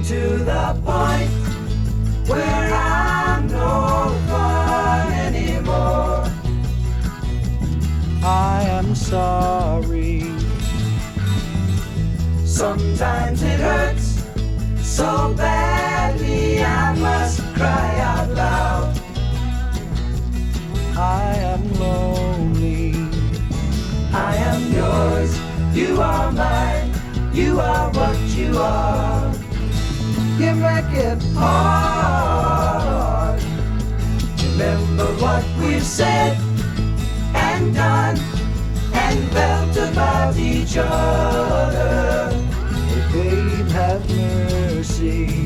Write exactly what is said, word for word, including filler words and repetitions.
to the point where I'm no fun anymore. I am sorry. Sometimes it hurts so badly I must cry out loud. I am lonely. I am yours, you are mine, you are what you are. You make it hard. Remember what we've said and done and felt about each other. Oh, babe, have mercy.